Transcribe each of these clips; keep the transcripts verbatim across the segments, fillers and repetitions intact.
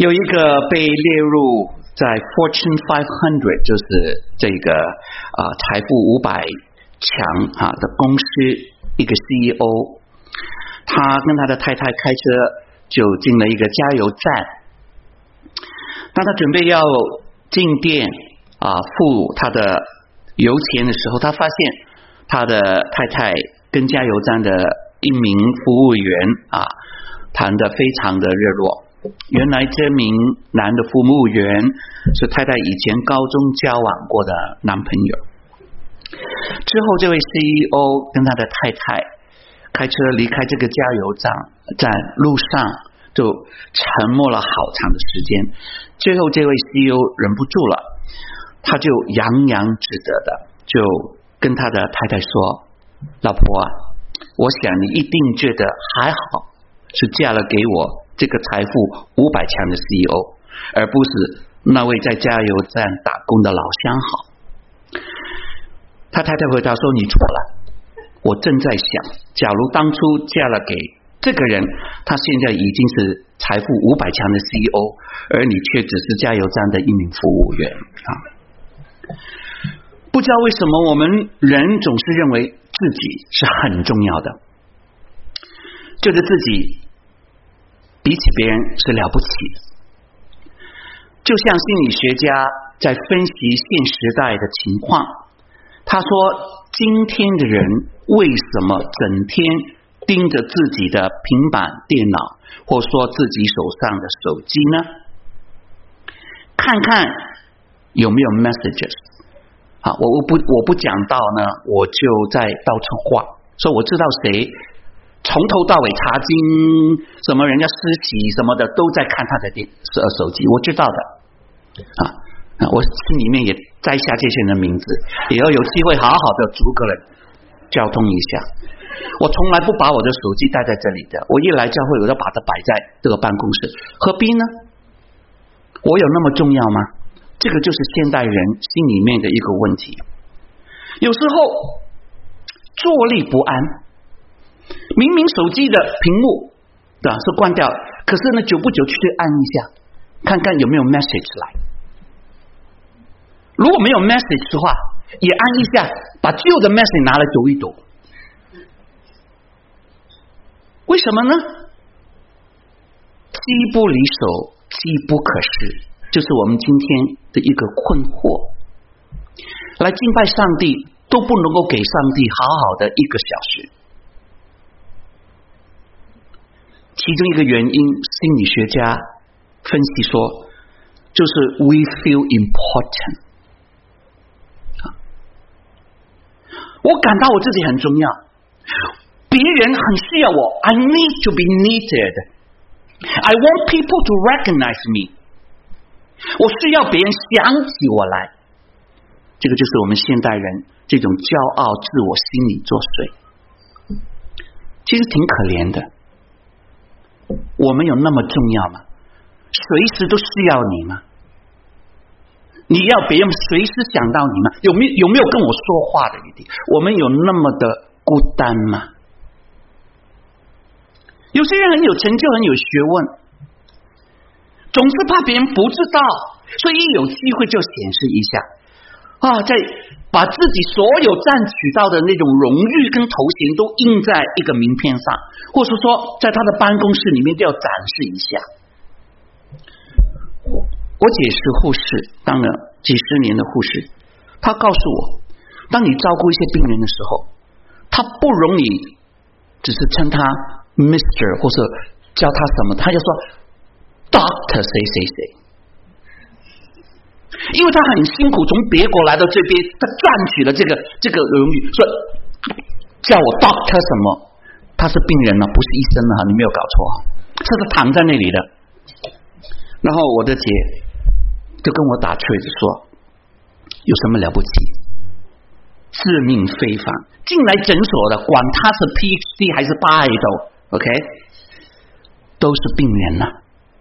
有一个被列入在 Fortune 五百，就是这个啊、呃、财富五百强啊的公司一个 C E O， 他跟他的太太开车就进了一个加油站，当他准备要进店啊付他的油钱的时候，他发现他的太太跟加油站的一名服务员啊谈得非常的热络。原来这名男的服务员是太太以前高中交往过的男朋友。之后这位 C E O 跟他的太太开车离开这个加油站，在路上就沉默了好长的时间。最后这位 C E O 忍不住了，他就洋洋自得的就跟他的太太说，老婆啊，我想你一定觉得还好是嫁了给我这个财富五百强的 C E O， 而不是那位在加油站打工的老相好。他太太回答说，你错了，我正在想，假如当初嫁了给这个人，他现在已经是财富五百强的 C E O， 而你却只是加油站的一名服务员啊！不知道为什么我们人总是认为自己是很重要的，觉得自己比起别人是了不起的。就像心理学家在分析现时代的情况，他说今天的人为什么整天盯着自己的平板电脑，或说自己手上的手机呢？看看有没有 messages 啊，我我不我不讲到呢，我就在到处画，说我知道谁从头到尾查经，什么人家施洗什么的都在看他的电手机，我知道的啊。我心里面也摘下这些人的名字，也要有机会好好的逐个人交通一下。我从来不把我的手机带在这里的，我一来教会我就把它摆在这个办公室，何必呢？我有那么重要吗？这个就是现代人心里面的一个问题。有时候坐立不安，明明手机的屏幕对吧是关掉，可是呢久不久去按一下，看看有没有 message 来。如果没有 message 的话，也按一下，把旧的 message 拿来读一读。为什么呢？机不离手，机不可失，就是我们今天的一个困惑。来敬拜上帝都不能够给上帝好好的一个小时。其中一个原因，心理学家分析说，就是 we feel important。我感到我自己很重要，别人很需要我。 I need to be needed. I want people to recognize me. 我需要别人想起我来。这个就是我们现代人这种骄傲自我心理作祟，其实挺可怜的。我们有那么重要吗？随时都需要你吗？你要别人随时想到你吗？有没有有没有跟我说话的余地？我们有那么的孤单吗？有些人很有成就，很有学问，总是怕别人不知道，所以一有机会就显示一下啊，在把自己所有占取到的那种荣誉跟头衔都印在一个名片上，或是说在他的办公室里面都要展示一下。我姐是护士，当了几十年的护士，她告诉我，当你照顾一些病人的时候，她不容易只是称他 Mister 或是叫他什么，他就说 Doctor 谁谁谁，因为他很辛苦从别国来到这边，他赚取了这个这个荣誉，说叫我 Doctor 什么，他是病人呢，不是医生呢，你没有搞错，是他躺在那里的。然后我的姐就跟我打趣子说，有什么了不起，致命非凡，进来诊所的管他是 P H D 还是八 A 都 OK， 都是病人呐、啊。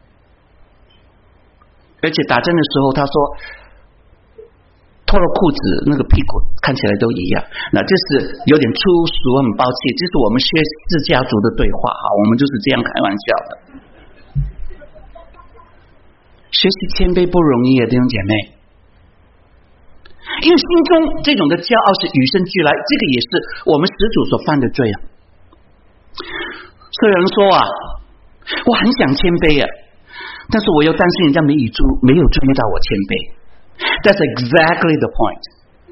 而且打针的时候他说脱了裤子那个屁股看起来都一样，那这是有点粗俗，很抱歉，这是我们薛氏家族的对话啊，我们就是这样开玩笑的。 学习谦卑不容易啊，弟兄姐妹，因为心中这种的骄傲是与生俱来，这个也是我们始祖所犯的罪啊。所以有人说啊，我很想谦卑啊，但是我又担心人家没有注没有注意到我谦卑。That's exactly the point。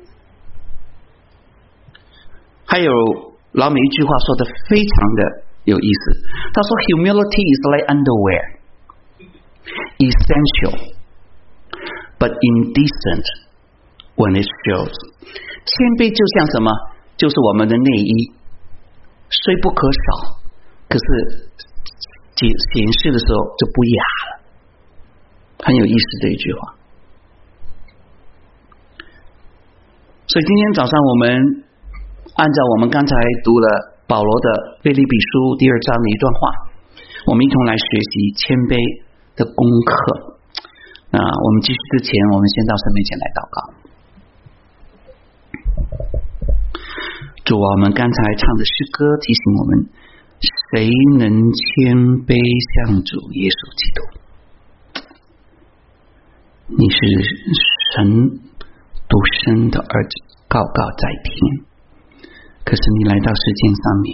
还有老美一句话说的非常的有意思，他说 Humility is like underwear, essential, but indecent when it shows。 谦卑就像什么？就是我们的内衣，虽不可少，可是显示的时候就不雅了。很有意思的一句话。所以今天早上我们按照我们刚才读了保罗的腓立比书第二章的一段话，我们一同来学习谦卑的功课。那我们继续之前，我们先到神面前来祷告。主啊，我们刚才唱的诗歌提醒我们，谁能谦卑向主耶稣基督？你是神独生的儿子，高高在天，可是你来到世界上面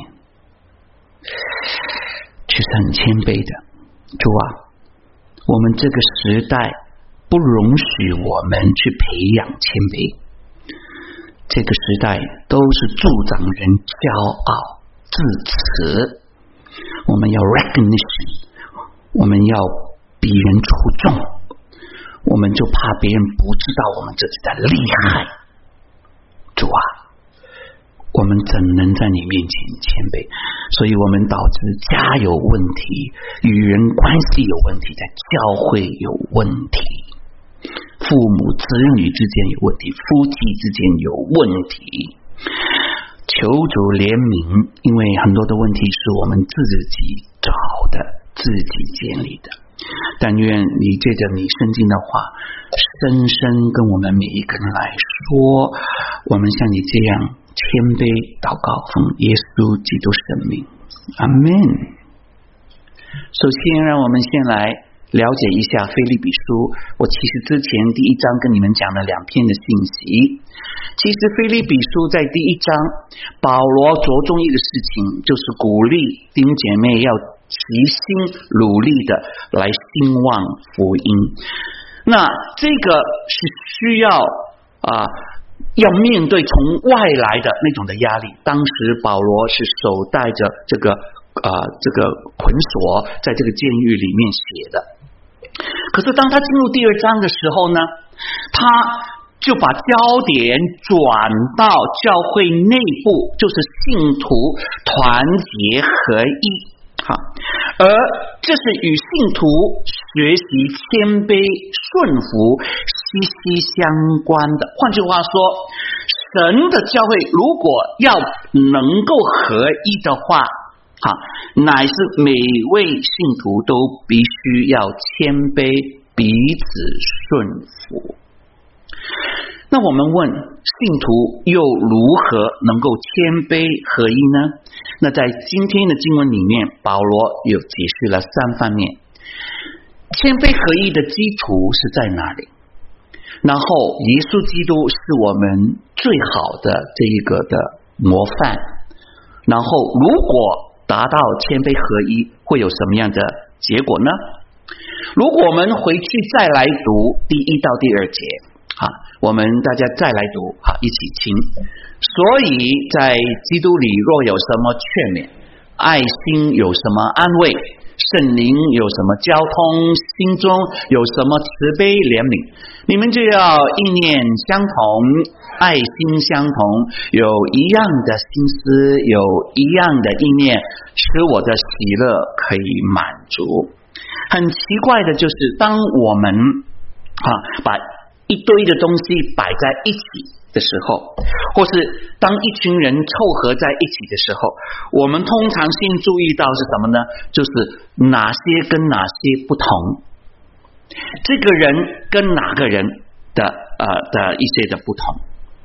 却是很谦卑的。主啊，我们这个时代不容许我们去培养谦卑，这个时代都是助长人骄傲自持，我们要 recognition， 我们要比人出众，我们就怕别人不知道我们自己的厉害。主啊，我们怎能在你面前谦卑？所以我们导致家有问题，与人关系有问题，在教会有问题，父母子女之间有问题，夫妻之间有问题。求主怜悯，因为很多的问题是我们自己找的，自己建立的。但愿你借着你圣经的话，深深跟我们每一个人来说，我们像你这样谦卑祷告，奉耶稣基督圣名，阿们。首先让我们先来了解一下腓立比书。我其实之前第一章跟你们讲了两篇的信息。其实腓立比书在第一章，保罗着重一个事情，就是鼓励弟兄姐妹要齐心努力的来兴旺福音。那这个是需要啊、呃，要面对从外来的那种的压力。当时保罗是手带着这个啊、呃、这个捆锁，在这个监狱里面写的。可是当他进入第二章的时候呢，他就把焦点转到教会内部，就是信徒团结合一。好，而这是与信徒学习谦卑顺服息息相关的。换句话说，神的教会如果要能够合一的话，好，乃是每位信徒都必须要谦卑，彼此顺服。那我们问，信徒又如何能够谦卑合一呢？那在今天的经文里面，保罗有解释了三方面。谦卑合一的基础是在哪里？然后耶稣基督是我们最好的这一个的模范。然后如果达到谦卑合一，会有什么样的结果呢？如果我们回去再来读第一到第二节，好，我们大家再来读，好，一起听。所以在基督里若有什么劝勉，爱心有什么安慰，圣灵有什么交通，心中有什么慈悲怜悯，你们就要意念相同，爱心相同，有一样的心思，有一样的意念，使我的喜乐可以满足。很奇怪的就是，当我们啊把一堆的东西摆在一起的时候，或是当一群人凑合在一起的时候，我们通常先注意到是什么呢？就是哪些跟哪些不同，这个人跟哪个人的呃的一些的不同，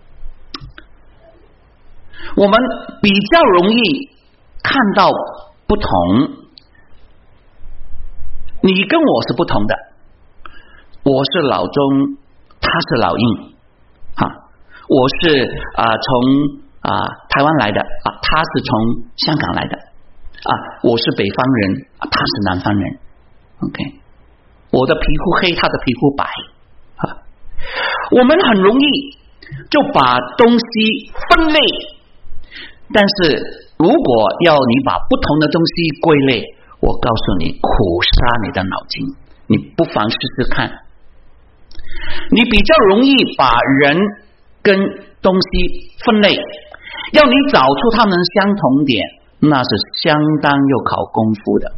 我们比较容易看到不同。你跟我是不同的， 我是老中，他是老印，哈，我是啊、呃、从啊、呃、台湾来的啊，他是从香港来的啊，我是北方人啊，他是南方人 ，OK， 我的皮肤黑，他的皮肤白啊，我们很容易就把东西分类，但是如果要你把不同的东西归类，我告诉你，苦杀你的脑筋，你不妨试试看。你比较容易把人跟东西分类，要你找出他们的相同点，那是相当又考功夫的。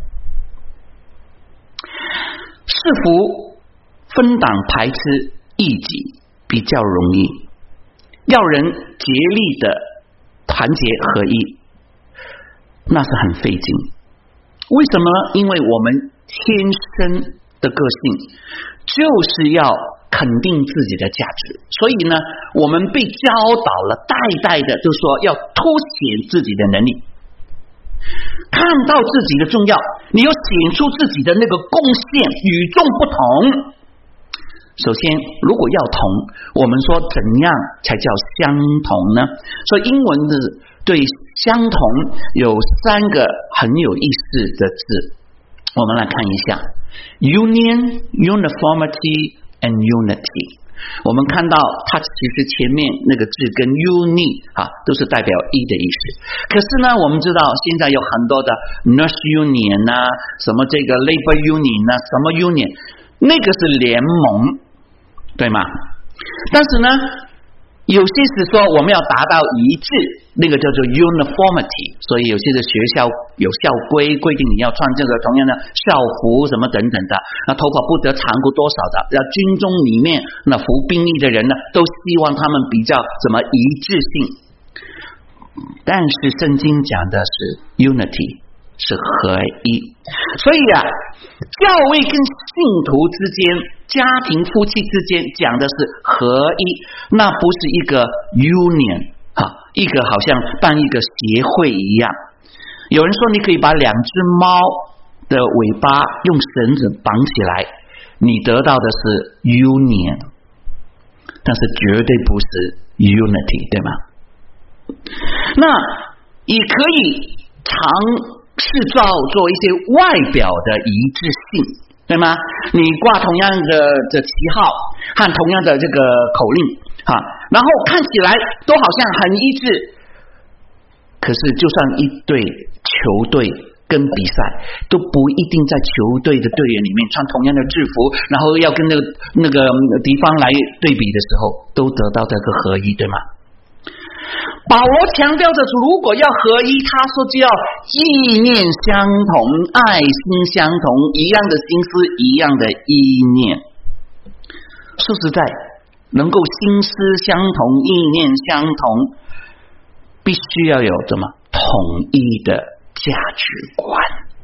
是否分党排斥异己比较容易，要人竭力的团结合一，那是很费劲。为什么？因为我们天生的个性就是要肯定自己的价值，所以呢，我们被教导了代代的，就是说要凸显自己的能力，看到自己的重要，你要显出自己的那个贡献与众不同。首先，如果要同，我们说怎样才叫相同呢？所以英文的对相同有三个很有意思的字，我们来看一下 ：union, uniformity and unity。我们看到它其实前面那个字跟 uni 啊都是代表一的意思，可是呢，我们知道现在有很多的 nurse union 啊，什么这个 labor union 啊，什么 union， 那个是联盟，对吗？但是呢，有些是说我们要达到一致，那个叫做 uniformity， 所以有些的学校有校规规定你要穿这个同样的校服什么等等的，那头发不得长过多少的，要军中里面那服兵役的人呢，都希望他们比较什么一致性。但是圣经讲的是 unity， 是合一，所以啊，教会跟信徒之间，家庭夫妻之间讲的是合一，那不是一个 union 哈，一个好像办一个协会一样。有人说你可以把两只猫的尾巴用绳子绑起来，你得到的是 union， 但是绝对不是 unity， 对吗？那也可以常制造做一些外表的一致性，对吗？你挂同样的的旗号和同样的这个口令哈，然后看起来都好像很一致，可是就算一队球队跟比赛，都不一定在球队的队员里面穿同样的制服，然后要跟那个那个敌方来对比的时候，都得到这个合一，对吗？保罗强调着，如果要合一，他说就要意念相同，爱心相同，一样的心思，一样的意念。说实在，能够心思相同，意念相同，必须要有什么统一的价值观，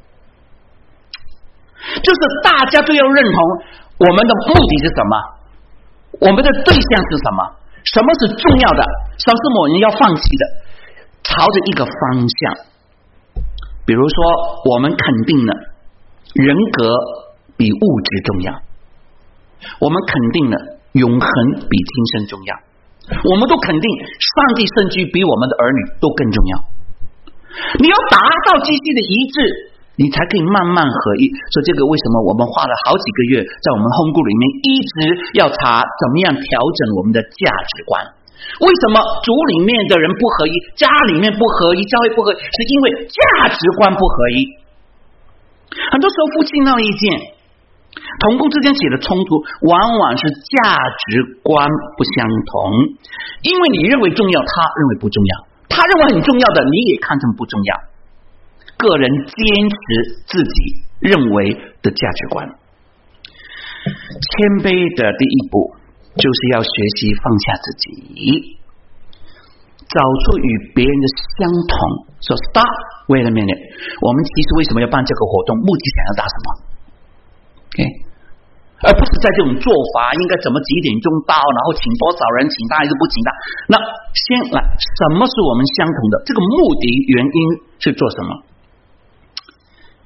就是大家都要认同我们的目的是什么，我们的对象是什么，什么是重要的，什么是我们要放弃的，朝着一个方向。比如说，我们肯定了人格比物质重要，我们肯定了永恒比今生重要，我们都肯定上帝圣居比我们的儿女都更重要。你要达到这些的一致，你才可以慢慢合一。所以这个为什么我们花了好几个月在我们 home group 里面一直要查怎么样调整我们的价值观。为什么组里面的人不合一，家里面不合一，教会不合一，是因为价值观不合一。很多时候夫妻闹意见，同工之间起的冲突往往是价值观不相同，因为你认为重要，他认为不重要，他认为很重要的你也看成不重要，个人坚持自己认为的价值观。谦卑的第一步就是要学习放下自己，找出与别人的相同。说 stop wait a minute， 我们其实为什么要办这个活动，目的想要达什么 OK， 而不是在这种做法应该怎么几点钟到，然后请多少人，请他还是不请他。那先来，什么是我们相同的，这个目的原因是做什么。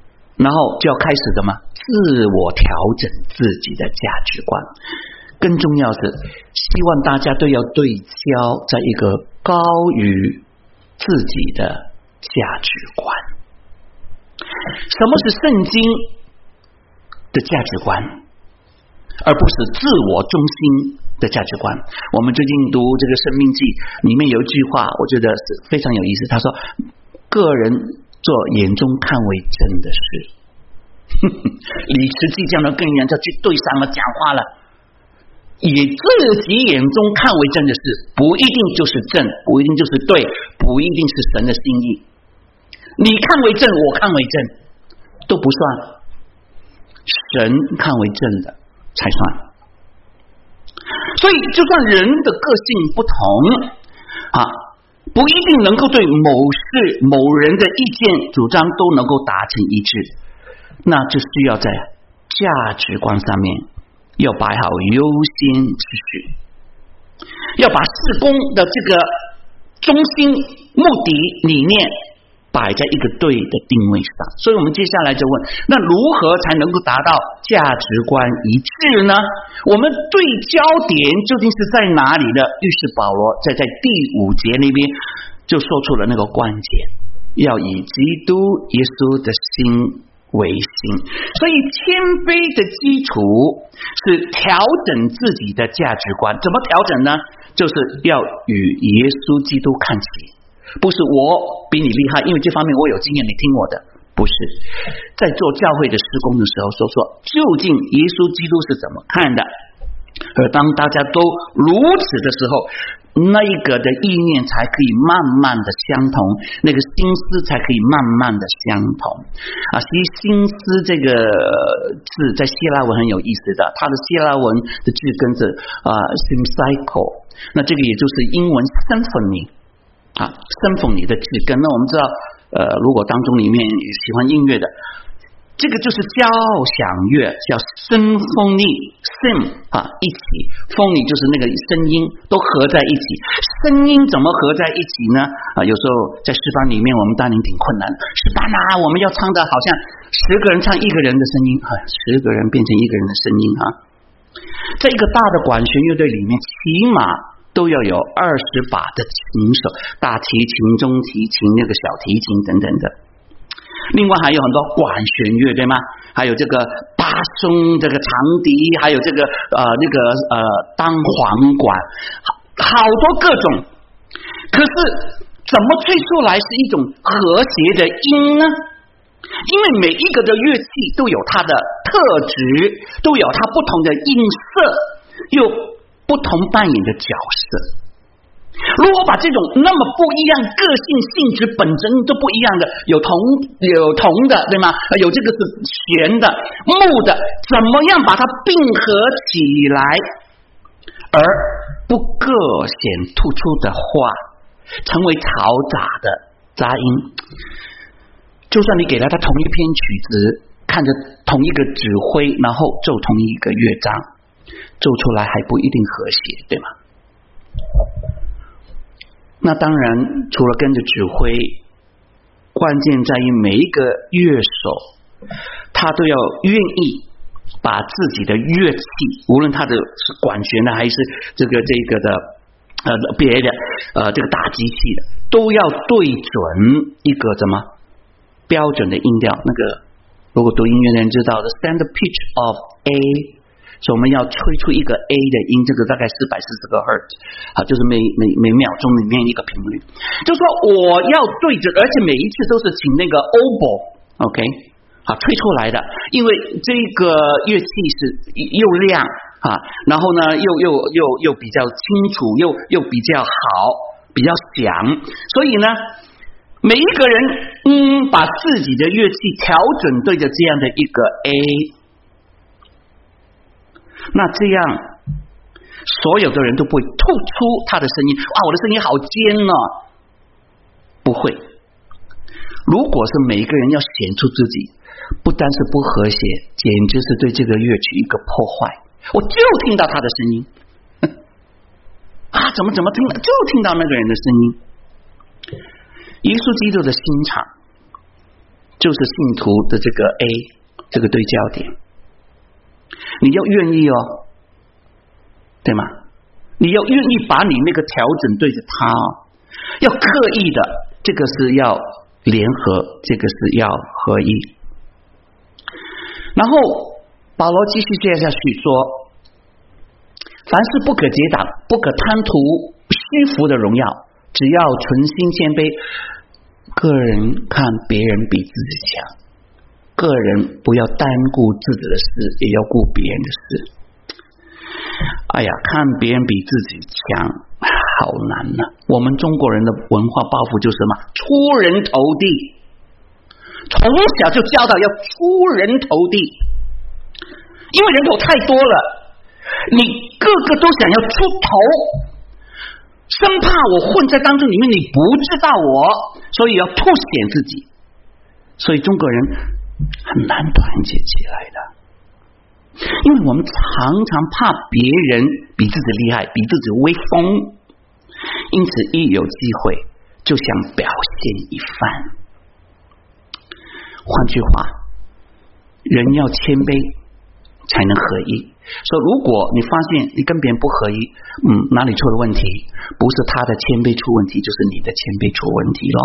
然后就要开始什么自我调整自己的价值观。更重要是希望大家都要对焦在一个高于自己的价值观。什么是圣经的价值观，而不是自我中心的价值观？我们最近读这个生命记里面有一句话，我觉得是非常有意思，他说个人做眼中看为真的事。理直气壮的跟人家去对上了讲话了，以自己眼中看为真的事，不一定就是正，不一定就是对，不一定是神的心意。你看为正，我看为正都不算，神看为正的才算。所以就算人的个性不同啊，不一定能够对某事某人的意见主张都能够达成一致，那就需要在价值观上面要摆好优先次序，要把事工的这个中心目的理念摆在一个对的定位上。所以我们接下来就问，那如何才能够达到价值观一致呢？我们对焦点究竟是在哪里呢？于是保罗在在第五节那边就说出了那个关键，要以基督耶稣的心为心。所以谦卑的基础是调整自己的价值观。怎么调整呢？就是要与耶稣基督看齐，不是我比你厉害，因为这方面我有经验，你听我的。不是，在做教会的施工的时候说说究竟耶稣基督是怎么看的，而当大家都如此的时候，那一个的意念才可以慢慢的相同，那个心思才可以慢慢的相同啊。其实心思这个字在希腊文很有意思的，它的希腊文的字根是啊 symcycle， 那这个也就是英文 symphony 啊 symphony 的字根。那我们知道呃，如果当中里面喜欢音乐的，这个就是交响乐，叫 symphony sim 啊，一起 phony 就是那个声音都合在一起。声音怎么合在一起呢？啊，有时候在诗班里面我们当然挺困难，诗班啊，我们要唱的好像十个人唱一个人的声音啊，十个人变成一个人的声音啊。在一个大的管弦乐队里面，起码都要有二十把的琴手，大提琴、中提琴、那个小提琴等等的。另外还有很多管弦乐，对吗？还有这个巴松、这个长笛，还有这个呃那个呃单簧管，好多各种。可是怎么吹出来是一种和谐的音呢？因为每一个的乐器都有它的特质，都有它不同的音色，又不同扮演的角色。如果把这种那么不一样个性性质本身都不一样的，有铜有铜的，对吗？有这个是弦的木的，怎么样把它并合起来，而不各显突出的话成为嘈杂的杂音？就算你给了他同一篇曲子，看着同一个指挥，然后奏同一个乐章，奏出来还不一定和谐，对吗？那当然除了跟着指挥，关键在于每一个乐手他都要愿意把自己的乐器，无论他的是管弦的还是这个这个的呃别的呃这个打击器的，都要对准一个怎么标准的音调。那个如果读音乐的人知道的 standard pitch of A，所以我们要吹出一个 A 的音，这个大概四百四十个赫兹，啊，就是每每每秒钟里面一个频率。就说我要对着，而且每一次都是请那个 oboe，OK， 好吹出来的，因为这个乐器是又亮啊，然后呢又又又又比较清楚，又又比较好，比较响，所以呢，每一个人嗯把自己的乐器调整对着这样的一个 A。那这样所有的人都不会吐出他的声音，哇，我的声音好尖哦，不会。如果是每一个人要显出自己，不单是不和谐，简直是对这个乐曲一个破坏。我就听到他的声音啊，怎么怎么听到，就听到那个人的声音。耶稣基督的心肠就是信徒的这个 A 这个对焦点，你要愿意哦，对吗？你要愿意把你那个调整对着他哦，要刻意的，这个是要联合，这个是要合一。然后保罗继续接下去说，凡事不可结党，不可贪图虚浮的荣耀，只要存心谦卑，个人看别人比自己强，个人不要单顾自己的事，也要顾别人的事。哎呀，看别人比自己强好难呐、啊！我们中国人的文化抱负就是什么？出人头地，从小就教导要出人头地，因为人口太多了，你个个都想要出头，生怕我混在当中里面你不知道我，所以要凸显自己，所以中国人很难团结起来的。因为我们常常怕别人比自己厉害，比自己威风，因此一有机会就想表现一番。换句话，人要谦卑才能合一。所以如果你发现你跟别人不合一，嗯，哪里出了问题？不是他的谦卑出问题，就是你的谦卑出问题咯。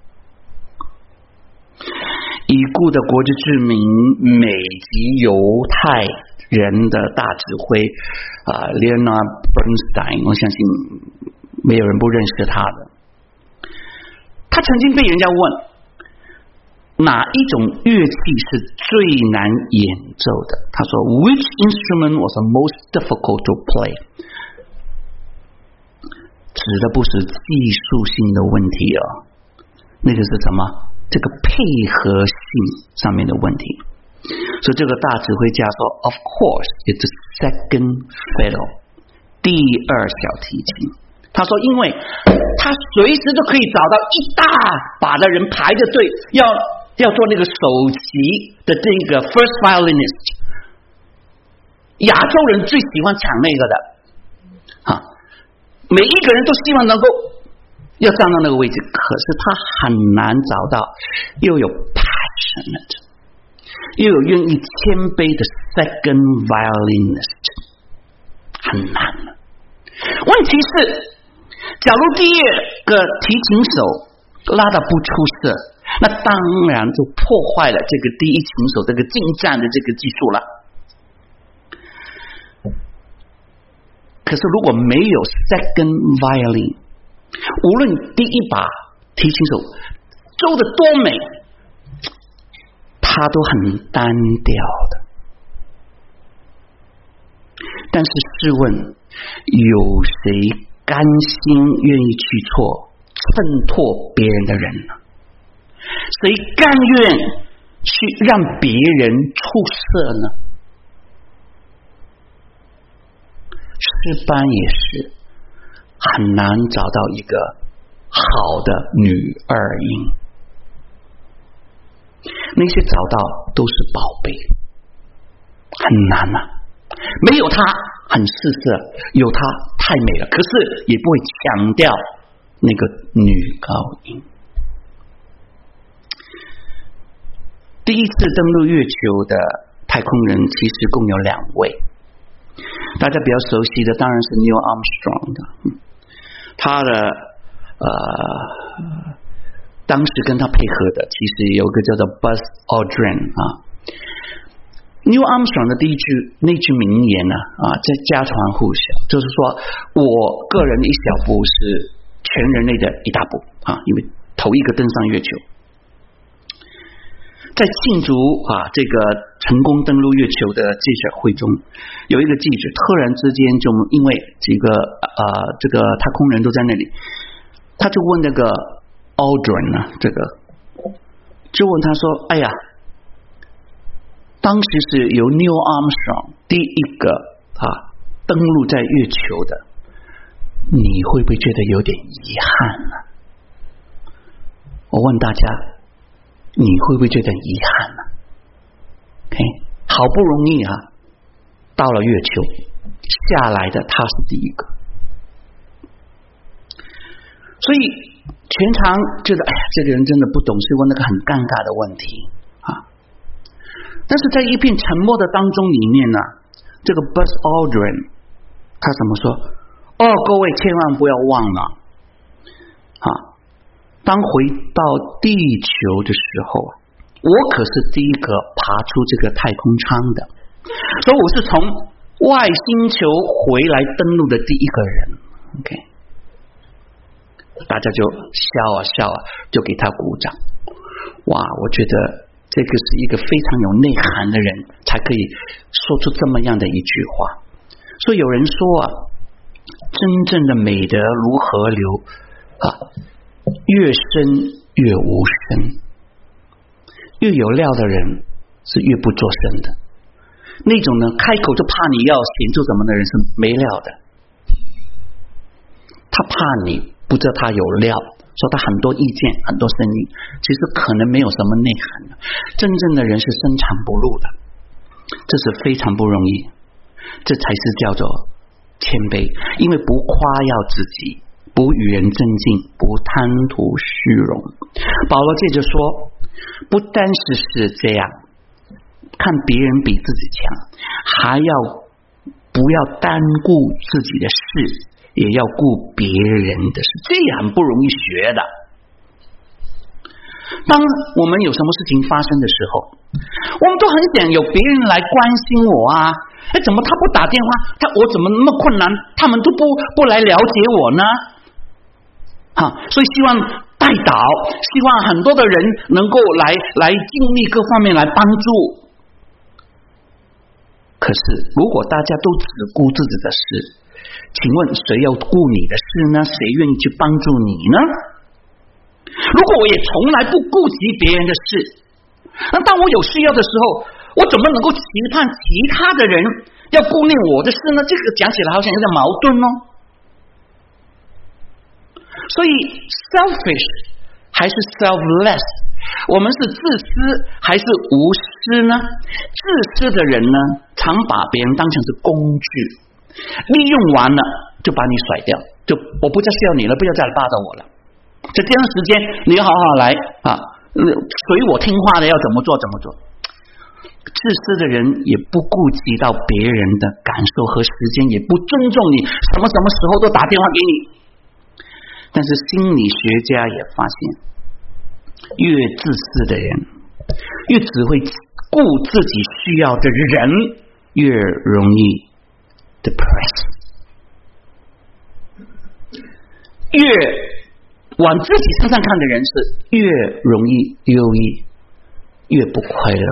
已故的国之治民，美籍犹太人的大指挥啊 Leonard Bernstein， 我相信没有人不认识他的。他曾经被人家问哪一种乐器是最难演奏的，他说 Which instrument was the most difficult to play？ 指的不是技术性的问题哦，那个是什么？这个配合性上面的问题。所以这个大指挥家说 Of course it's the second fiddle， 第二小提琴。他说因为他随时都可以找到一大把的人排着队要要做那个首席的这个 first violinist， 亚洲人最喜欢抢那个的啊，每一个人都希望能够要站到那个位置，可是他很难找到又有 passionate 又有愿意谦卑的 second violinist， 很难了。问题是，假如第二个提琴手拉得不出色，那当然就破坏了这个第一琴手这个进站的这个技术了。可是如果没有 second violin，无论第一把提琴手奏得多美，他都很单调的。但是试问，有谁甘心愿意去做衬托别人的人呢？谁甘愿去让别人出色呢？诗班也是很难找到一个好的女二音，那些找到都是宝贝，很难啊。没有她很试色，有她太美了，可是也不会强调那个女高音。第一次登陆月球的太空人其实共有两位，大家比较熟悉的当然是 Neil Armstrong 的，他的呃，当时跟他配合的其实有个叫做 Buzz Aldrin 啊。Neil Armstrong 的第一句那句名言呢啊，在家传户晓，就是说我个人的一小步是全人类的一大步啊，因为头一个登上月球。在庆祝啊这个成功登陆月球的记者会中，有一个记者突然之间就因为几个呃这个太空人都在那里，他就问那个 Aldrin 呢，这个就问他说：“哎呀，当时是由 Neil Armstrong 第一个啊登陆在月球的，你会不会觉得有点遗憾呢？”我问大家，你会不会觉得遗憾呢 ？OK， 好不容易啊，到了月球，下来的他是第一个，所以全场觉得哎呀，这个人真的不懂事，问那个很尴尬的问题啊。但是在一片沉默的当中里面呢，这个 Buzz Aldrin 他怎么说？哦，各位千万不要忘了啊，当回到地球的时候啊，我可是第一个爬出这个太空舱的，所以我是从外星球回来登陆的第一个人。 OK， 大家就笑啊笑啊，就给他鼓掌。哇，我觉得这个是一个非常有内涵的人才可以说出这么样的一句话。所以有人说啊，真正的美德如河流啊，越深越无声，越有料的人是越不做声的。那种呢，开口就怕你要显出什么的人是没料的，他怕你不知道他有料，说他很多意见很多声音，其实可能没有什么内涵的。真正的人是深藏不露的，这是非常不容易，这才是叫做谦卑。因为不夸耀自己，不与人争竞，不贪图虚荣。保罗接着说，不单是是这样，看别人比自己强，还要不要单顾自己的事，也要顾别人的事，这也很不容易学的。当我们有什么事情发生的时候，我们都很想有别人来关心我啊，哎，怎么他不打电话，他我怎么那么困难，他们都不不来了解我呢？哈，所以希望带导，希望很多的人能够来来尽力各方面来帮助。可是如果大家都只顾自己的事，请问谁要顾你的事呢？谁愿意去帮助你呢？如果我也从来不顾及别人的事，那当我有需要的时候，我怎么能够期盼其他的人要顾念我的事呢？这个讲起来好像有点矛盾哦。所以 selfish 还是 selfless， 我们是自私还是无私呢？自私的人呢，常把别人当成是工具，利用完了就把你甩掉，就我不再需要你了，不要再来霸道我了。在这段时间你好好来啊，随我听话的要怎么做怎么做。自私的人也不顾及到别人的感受和时间，也不尊重你，什么什么时候都打电话给你。但是心理学家也发现，越自私的人，越只会顾自己需要的人，越容易 depress， 越往自己身上看的人是越容易忧郁，越不快乐。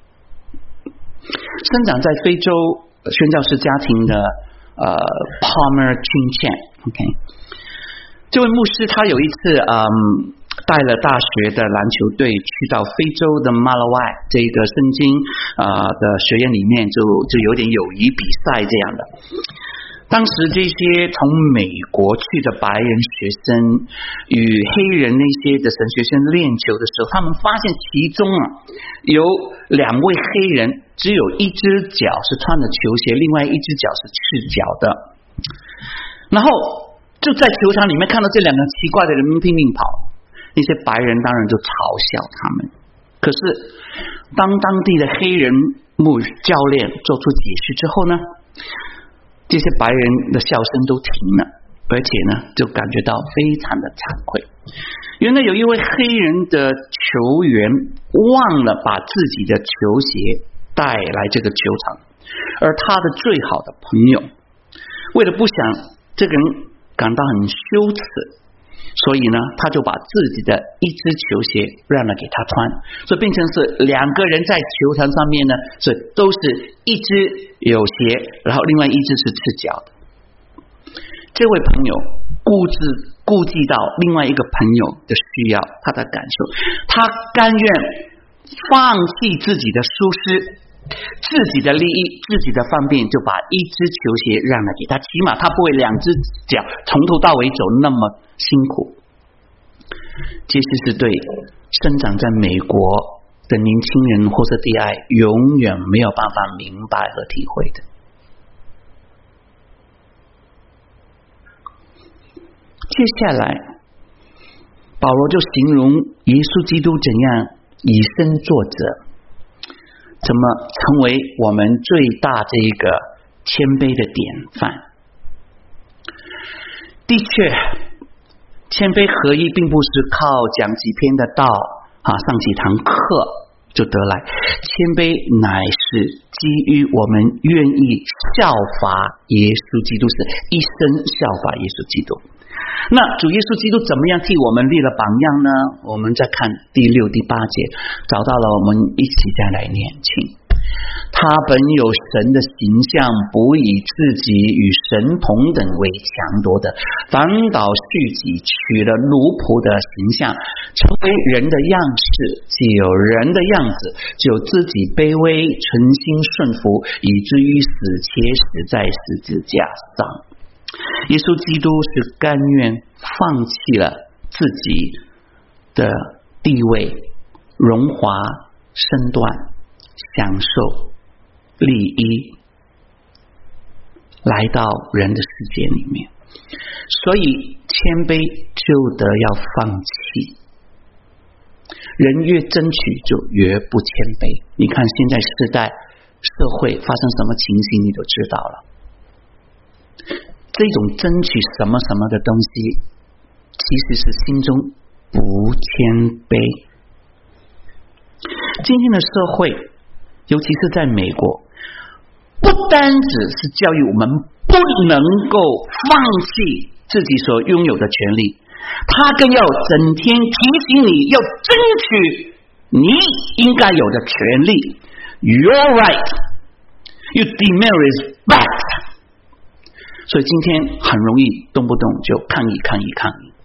生长在非洲宣教士家庭的呃 Palmer Chin-Chan，OK， 这位牧师他有一次嗯带了大学的篮球队去到非洲的马拉维这个圣经啊、呃、的学院里面，就就有点友谊比赛这样的。当时这些从美国去的白人学生与黑人那些的神学生练球的时候，他们发现其中啊有两位黑人只有一只脚是穿着球鞋，另外一只脚是赤脚的。然后就在球场里面看到这两个奇怪的人拼命跑，那些白人当然就嘲笑他们。可是当当地的黑人牧教练做出解释之后呢，这些白人的笑声都停了，而且呢就感觉到非常的惭愧。原来有一位黑人的球员忘了把自己的球鞋带来这个球场，而他的最好的朋友为了不想这个人感到很羞耻，所以呢他就把自己的一只球鞋让了给他穿，所以变成是两个人在球场上面呢，所以都是一只有鞋，然后另外一只是赤脚的。这位朋友顾自顾及到另外一个朋友的需要，他的感受，他甘愿放弃自己的舒适，自己的利益，自己的方便，就把一只球鞋让了给他，起码他不会两只脚从头到尾走那么辛苦。其实是对生长在美国的年轻人或者弟爱永远没有办法明白和体会的。接下来保罗就形容耶稣基督怎样以身作则，怎么成为我们最大这一个谦卑的典范。的确，谦卑合一并不是靠讲几篇的道啊，上几堂课就得来，谦卑乃是基于我们愿意效法耶稣基督，是一生效法耶稣基督。那主耶稣基督怎么样替我们立了榜样呢？我们再看第六、第八节，找到了，我们一起再来念，请。他本有神的形象，不以自己与神同等为强夺的，反倒续己，取了奴仆的形象，成为人的样式，既有人的样子，就自己卑微，存心顺服，以至于死，且死在十字架上。耶稣基督是甘愿放弃了自己的地位、荣华身段、享受、利益，来到人的世界里面，所以谦卑就得要放弃。人越争取就越不谦卑。你看现在时代社会发生什么情形，你都知道了。这种争取什么什么的东西，其实是心中不谦卑。今天的社会，尤其是在美国，不单只是教育我们不能够放弃自己所拥有的权利，他更要整天提醒你要争取你应该有的权利。 Your right, you demand respect。 所以今天很容易动不动就抗议抗议抗议，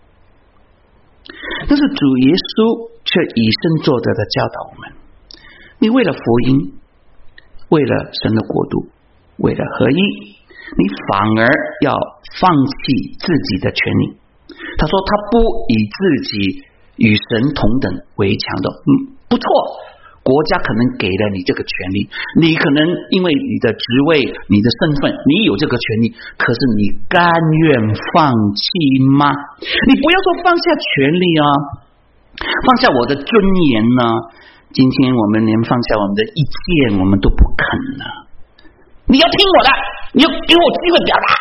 但是主耶稣却以身作则的教导我们，你为了福音，为了神的国度，为了合一，你反而要放弃自己的权利。他说他不以自己与神同等为强的，嗯，不错，国家可能给了你这个权利，你可能因为你的职位、你的身份，你有这个权利，可是你甘愿放弃吗？你不要说放下权利啊，放下我的尊严呢？今天我们连放下我们的意见我们都不肯了。你要听我的，你要给我机会表达。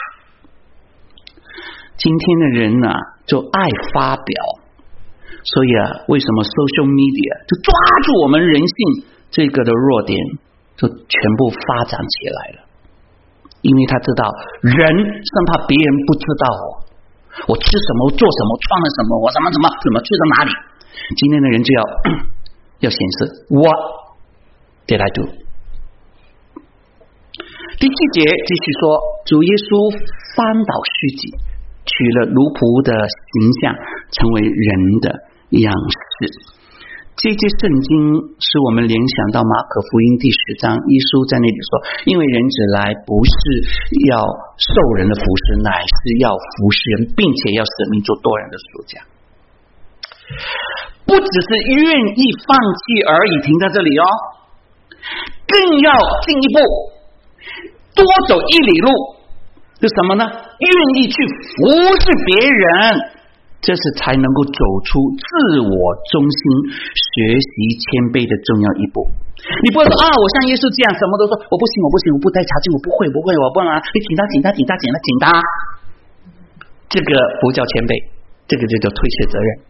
今天的人啊，就爱发表，所以啊，为什么 social media 就抓住我们人性这个的弱点，就全部发展起来了？因为他知道人生怕别人不知道我，我吃什么，做什么，穿了什么，我怎么怎么怎么去到哪里。今天的人就要要显示 What did I do？ 第七节继续说，主耶稣翻倒虚己，取了奴仆的形象，成为人的样式。这节圣经使我们联想到马可福音第十章，耶稣在那里说，因为人子来不是要受人的服侍，乃是要服侍人，并且要舍命做多人的赎价。不只是愿意放弃而已，停在这里哦，更要进一步多走一里路，是什么呢？愿意去服侍别人，这是才能够走出自我中心、学习谦卑的重要一步。你不会说啊，我像耶稣这样什么都说我不行，我不行，我不带查经，我不会，不会，我不能啊！你请他，请他，请他，请他，请他，这个不叫谦卑，这个就叫推卸责任。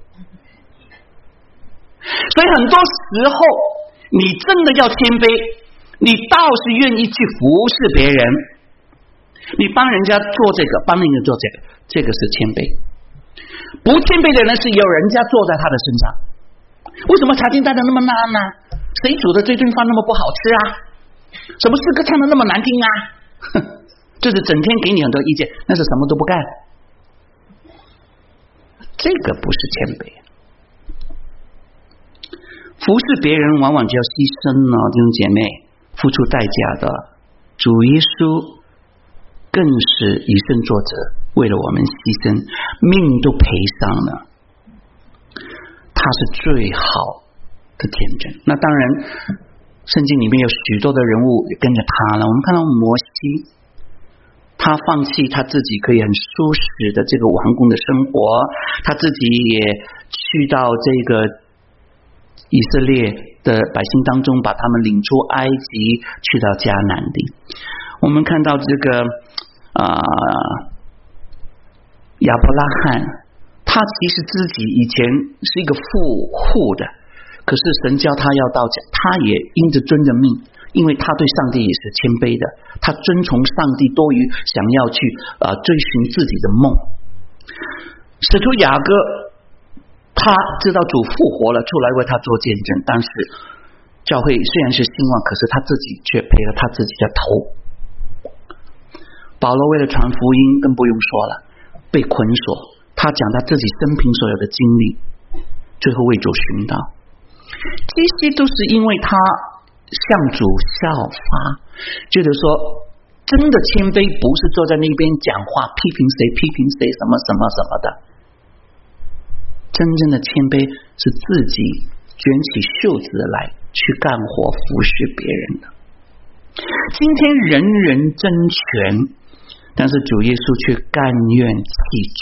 所以很多时候，你真的要谦卑，你倒是愿意去服侍别人，你帮人家做这个，帮人家做这个，这个是谦卑。不谦卑的人是有人家坐在他的身上。为什么查经带的那么烂呢？谁煮的这顿饭那么不好吃啊？什么诗歌唱的那么难听啊？这是整天给你很多意见，那是什么都不干。这个不是谦卑。服侍别人往往就要牺牲了，弟兄姐妹，付出代价的。主耶稣更是以身作则，为了我们牺牲，命都赔上了。他是最好的见证。那当然，圣经里面有许多的人物跟着他了。我们看到摩西， 他放弃他自己可以很舒适的这个王宫的生活，他自己也去到这个以色列的百姓当中，把他们领出埃及，去到迦南地。我们看到这个啊、呃、亚伯拉罕，他其实自己以前是一个富户的，可是神叫他要到家，他也因着遵着命，因为他对上帝也是谦卑的，他遵从上帝多于想要去呃追寻自己的梦。使徒雅各他知道主复活了，出来为他做见证，但是教会虽然是兴旺，可是他自己却赔了他自己的头。保罗为了传福音更不用说了，被捆锁，他讲他自己生平所有的经历，最后为主寻道。这些都是因为他向主效法，觉得说真的谦卑不是坐在那边讲话批评谁批评谁什么什么什么的，真正的谦卑是自己卷起袖子来去干活服侍别人的。今天人人争权，但是主耶稣却甘愿弃权。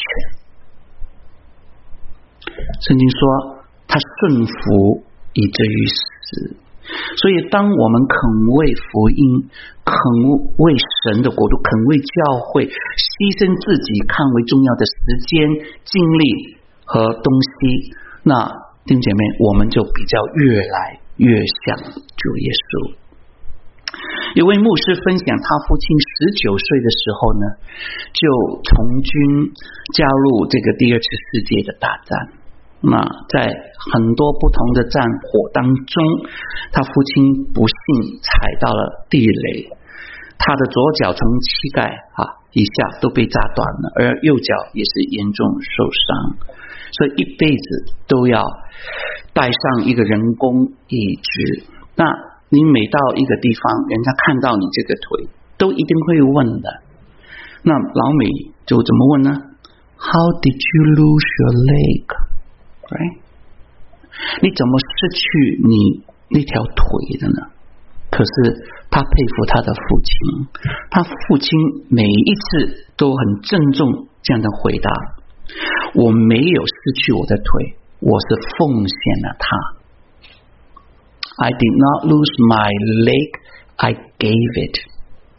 圣经说他顺服以至于死，所以当我们肯为福音，肯为神的国度，肯为教会牺牲自己看为重要的时间精力和东西，那弟兄姐妹，我们就比较越来越像主耶稣。有位牧师分享，他父亲十九岁的时候呢，就从军加入这个第二次世界的大战。那在很多不同的战火当中，他父亲不幸踩到了地雷，他的左脚从膝盖啊以下都被炸断了，而右脚也是严重受伤，所以一辈子都要带上一个人工义肢。那你每到一个地方，人家看到你这个腿都一定会问的，那老美就怎么问呢？ How did you lose your leg? Right? 你怎么失去你那条腿的呢？可是他佩服他的父亲，他父亲每一次都很郑重这样的回答，我没有失去我的腿，我是奉献了他。I did not lose my leg, I gave it.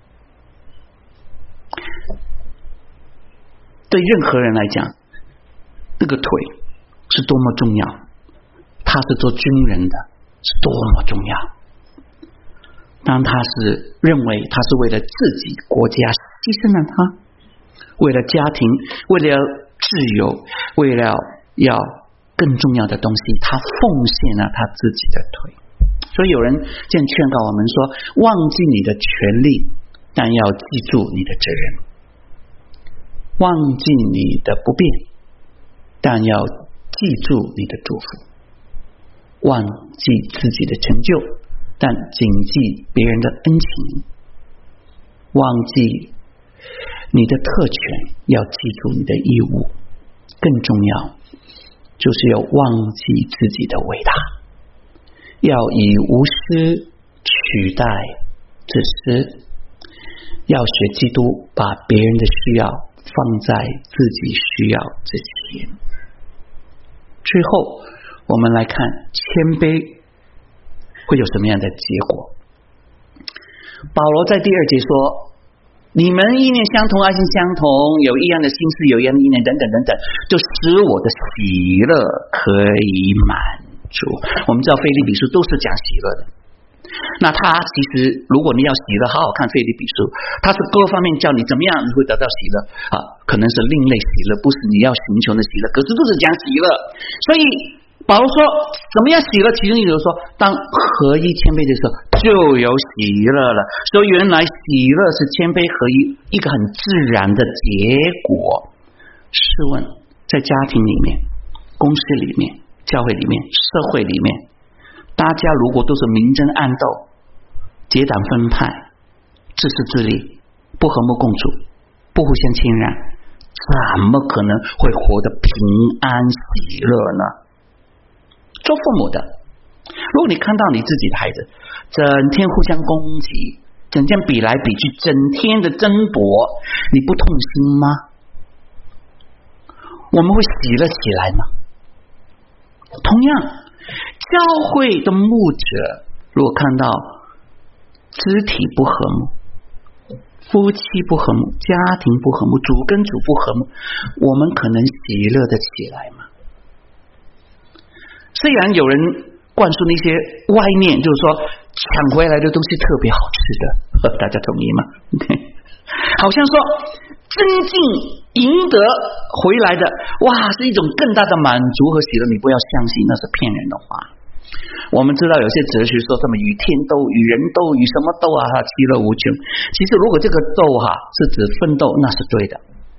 对任何人来讲，那个腿是多么重要，他是做军人的，是多么重要。当他是认为他是为了自己国家牺牲了他，为了家庭，为了自由，为了要更重要的东西，他奉献了他自己的腿。所以有人这样劝告我们说，忘记你的权利，但要记住你的责任；忘记你的不便，但要记住你的祝福；忘记自己的成就，但谨记别人的恩情；忘记你的特权，要记住你的义务；更重要，就是要忘记自己的伟大，要以无私取代自私，要学基督，把别人的需要放在自己需要之前。最后我们来看谦卑会有什么样的结果。保罗在第二节说，你们意念相同，爱心相同，有一样的心思，有一样的意念，等等等等，就使我的喜乐可以满足。我们知道腓立比书都是讲喜乐的，那他其实如果你要喜乐，好好看腓立比书，他是各方面教你怎么样你会得到喜乐啊，可能是另类喜乐，不是你要寻求的喜乐，可是都是讲喜乐。所以保罗说怎么样喜乐，其中有人说当合一谦卑的时候就有喜乐了。所以原来喜乐是谦卑合一一个很自然的结果。试问在家庭里面，公司里面，教会里面，社会里面，大家如果都是明争暗斗，结党分派，自私自利，不和睦共处，不互相谦让，怎么可能会活得平安喜乐呢？做父母的，如果你看到你自己的孩子整天互相攻击， 整天比来比去，整天的争夺，你不痛心吗？我们会喜乐起来吗？同样，教会的牧者如果看到肢体不和睦，夫妻不和睦，家庭不和睦，主跟主不和睦，我们可能喜乐的起来吗？虽然有人灌输那些外面就是说抢回来的东西特别好吃的，大家同意吗？ okay. 好像说增进赢得回来的，哇，是一种更大的满足和喜乐，你不要相信那是骗人的话。我们知道有些哲学说什么与天斗、与人斗、与什么斗啊，其乐无穷。其实如果这个斗哈、啊、是指奋斗，那是对的。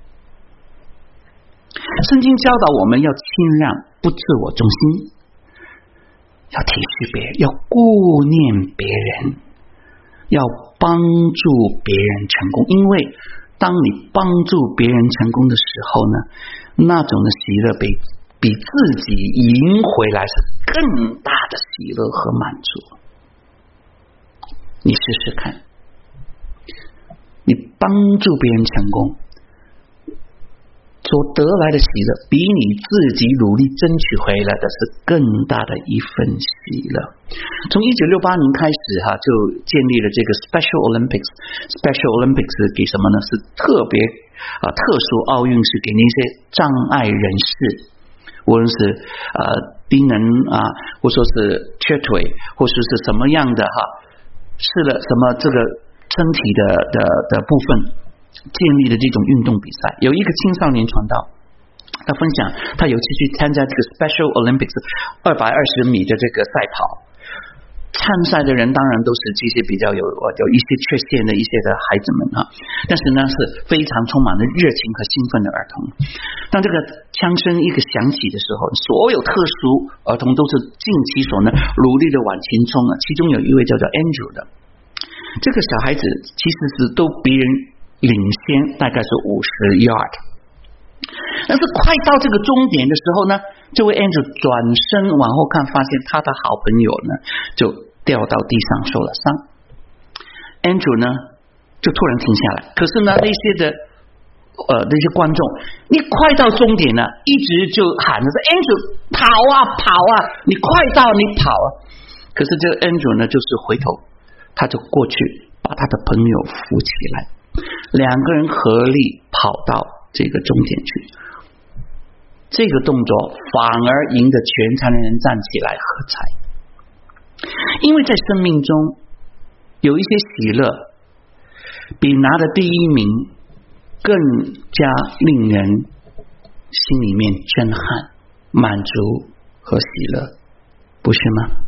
圣经教导我们要谦让，不自我中心，要体恤别人，要顾念别人，要帮助别人成功。因为当你帮助别人成功的时候呢，那种的喜乐比比自己赢回来是更大的喜乐和满足。你试试看，你帮助别人成功所得来的喜乐，比你自己努力争取回来的是更大的一份喜乐。从一九六八年开始哈、啊，就建立了这个 Special Olympics。Special Olympics 给什么呢？是特别啊特殊奥运，是给那些障碍人士，无论是呃低能啊，或说是瘸腿，或说是什么样的哈，是了什么这个身体的的的部分。建立的这种运动比赛，有一个青少年传道，他分享他有一次去参加这个 Special Olympics 二百二十米的这个赛跑，参赛的人当然都是这些比较有有一些缺陷的一些的孩子们啊，但是呢是非常充满了热情和兴奋的儿童。当这个枪声一个响起的时候，所有特殊儿童都是尽其所能，努力的往前冲啊。其中有一位叫做 Andrew 的，这个小孩子其实是都别人领先大概是五十 yard， 但是快到这个终点的时候呢，这位 Andrew 转身往后看，发现他的好朋友呢就掉到地上受了伤。Andrew 呢就突然停下来，可是呢那些的呃那些观众，你快到终点了，一直就喊着说 Andrew 跑啊跑啊，你快到你跑啊。可是这个 Andrew 呢就是回头，他就过去把他的朋友扶起来，两个人合力跑到这个终点去。这个动作反而赢得全场的人站起来喝彩，因为在生命中有一些喜乐比拿的第一名更加令人心里面震撼、满足和喜乐，不是吗？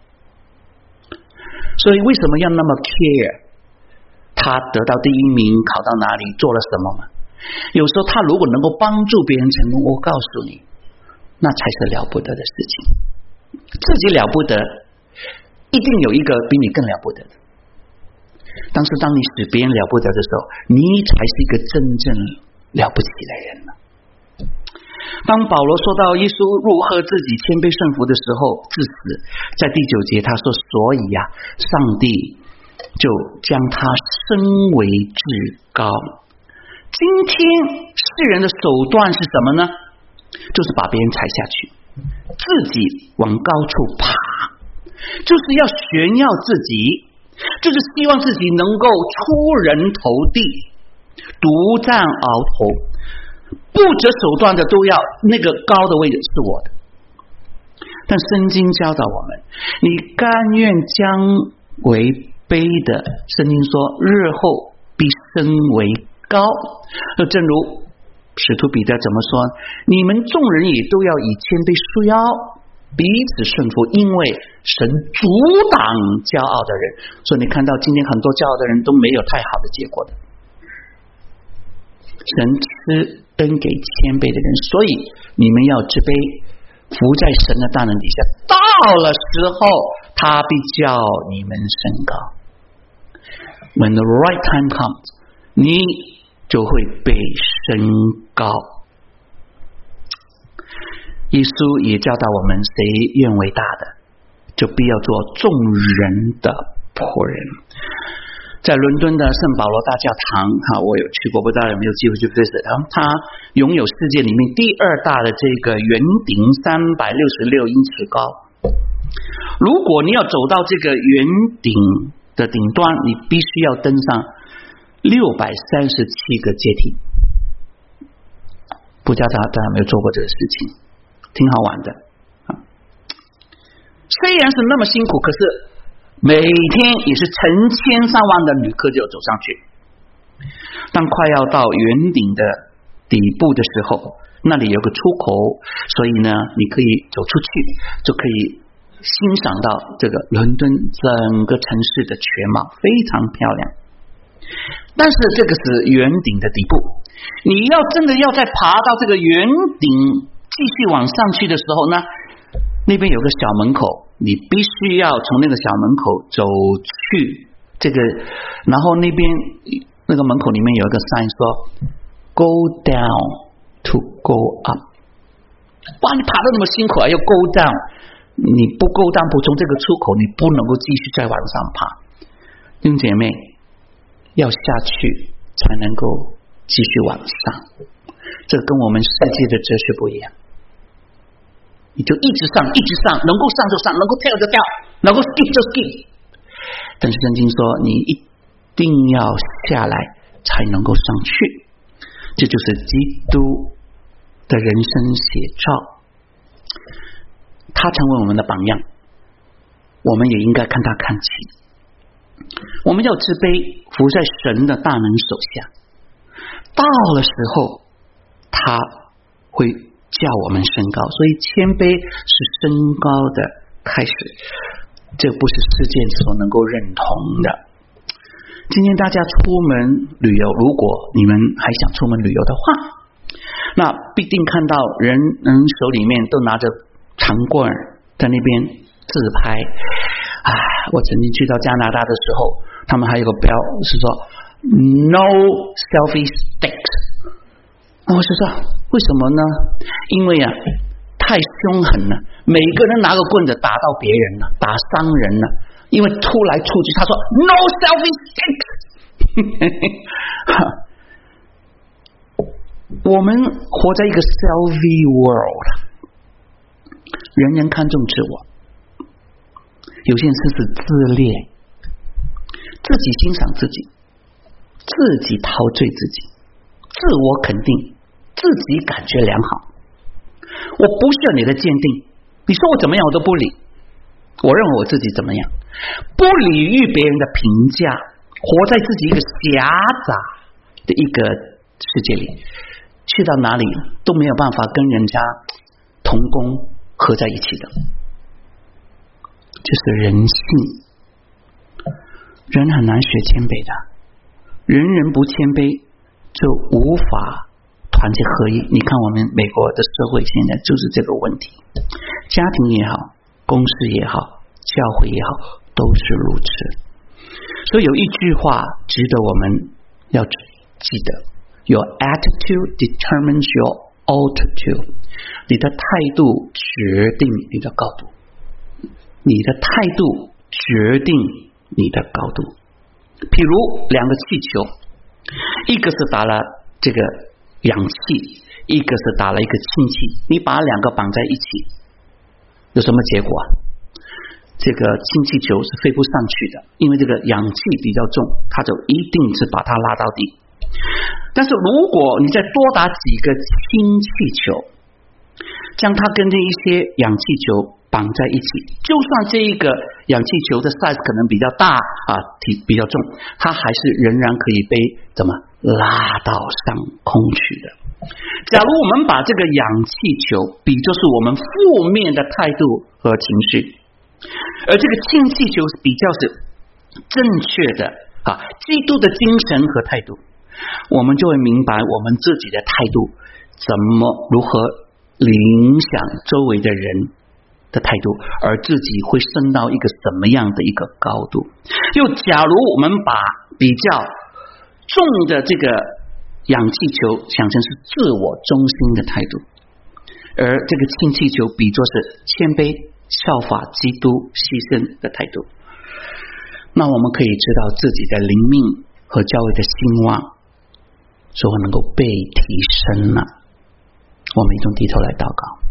所以为什么要那么 care他得到第一名，考到哪里，做了什么吗？有时候他如果能够帮助别人成功，我告诉你，那才是了不得的事情。自己了不得，一定有一个比你更了不得的。但是当你使别人了不得的时候，你才是一个真正了不起的人了。当保罗说到耶稣如何自己谦卑顺服的时候，至死，在第九节他说，所以呀、啊，上帝就将他升为至高。今天世人的手段是什么呢？就是把别人踩下去，自己往高处爬，就是要炫耀自己，就是希望自己能够出人头地，独占鳌头，不择手段的都要那个高的位置是我的。但圣经教导我们，你甘愿将为卑的，圣经说日后必升为高。正如使徒彼得怎么说，你们众人也都要以谦卑束腰，彼此顺服，因为神阻挡骄傲的人。所以你看到今天很多骄傲的人都没有太好的结果的。神赐恩给谦卑的人，所以你们要自卑，伏在神的大能底下，到了时候他必叫你们升高。When the right time comes， 你就会被升高。耶稣也教导我们，谁愿为大的，就必要做众人的仆人。 在伦敦的圣保罗大教堂哈，我有去过，不知道有没有机会去 visit。它拥有世界里面第二大的这个圆顶，三百六十六英尺高。如果你要走到这个圆顶的顶端，你必须要登上六百三十七个阶梯。不知道大家有没有做过这个事情，挺好玩的。虽然是那么辛苦，可是每天也是成千上万的旅客就走上去。当快要到圆顶的底部的时候，那里有个出口，所以呢，你可以走出去，就可以欣赏到这个伦敦整个城市的全貌，非常漂亮。但是这个是圆顶的底部，你要真的要再爬到这个圆顶继续往上去的时候呢，那边有个小门口，你必须要从那个小门口走去这个，然后那边那个门口里面有一个 sign 说 Go down to go up。 哇，你爬得那么辛苦啊，要 go down， 你不 go down， 不从这个出口，你不能够继续再往上爬。弟兄姐妹，要下去才能够继续往上，这跟我们世界的哲学不一样。你就一直上一直上，能够上就上，能够跳就跳，能够 skip 就 skip。 但是圣经说你一定要下来才能够上去，这就是基督的人生写照。他成为我们的榜样，我们也应该看他看齐。我们要自卑，服在神的大能手下，到了时候他会叫我们升高，所以谦卑是升高的开始，这不是世界所能够认同的。今天大家出门旅游，如果你们还想出门旅游的话，那必定看到人人手里面都拿着长棍在那边自拍。啊，我曾经去到加拿大的时候，他们还有个标是说 No selfie sticks。 我是说为什么呢？因为啊太凶狠了，每个人拿个棍子打到别人了，打伤人了，因为出来出去，他说 No selfie sticks。 我们活在一个 selfie world， 人人看重自我，有些人甚至自恋，自己欣赏自己，自己陶醉自己，自我肯定，自己感觉良好。我不需要你的鉴定，你说我怎么样我都不理，我认为我自己怎么样，不理喻别人的评价，活在自己一个狭窄的一个世界里，去到哪里都没有办法跟人家同工合在一起的。这是人性，人很难学谦卑的，人人不谦卑就无法团结合一。你看我们美国的社会现在就是这个问题，家庭也好，公司也好，教会也好，都是如此。所以有一句话值得我们要记得， Your attitude determines your altitude。 你的态度决定你的高度，你的态度决定你的高度。譬如两个气球，一个是打了这个氧气，一个是打了一个氢气，你把两个绑在一起，有什么结果啊？这个氢气球是飞不上去的，因为这个氧气比较重，它就一定是把它拉到底。但是如果你再多打几个氢气球，将它跟这一些氧气球绑在一起，就算这一个氧气球的 size 可能比较大啊，体比较重，它还是仍然可以被怎么拉到上空去的。假如我们把这个氧气球比作是我们负面的态度和情绪，而这个氢气球比较是正确的啊，基督的精神和态度，我们就会明白我们自己的态度怎么如何影响周围的人的态度，而自己会升到一个什么样的一个高度。又假如我们把比较重的这个氧气球想成是自我中心的态度，而这个氢气球比作是谦卑效法基督牺牲的态度， 那我们可以知道自己的灵命和教会的兴旺所能够被提升了。我们一同低头来祷告。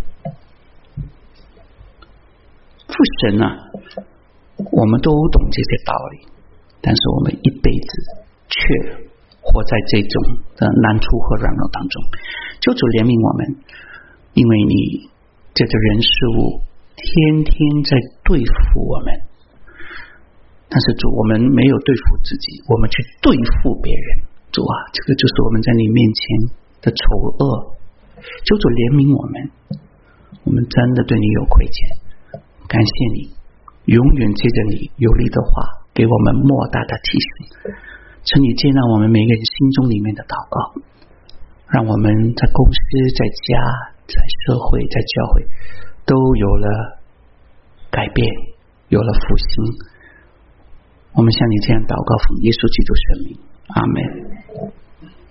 父神啊，我们都懂这些道理，但是我们一辈子却活在这种的难处和软弱当中。求主怜悯我们，因为你这个人事物天天在对付我们，但是主，我们没有对付自己，我们去对付别人。主啊，这个就是我们在你面前的丑恶。求主怜悯我们，我们真的对你有亏欠。感谢你永远借着你有力的话给我们莫大的提醒，请你接纳我们每个人心中里面的祷告，让我们在公司、在家、在社会、在教会都有了改变，有了复兴。我们向你这样祷告，奉耶稣基督圣名，阿们。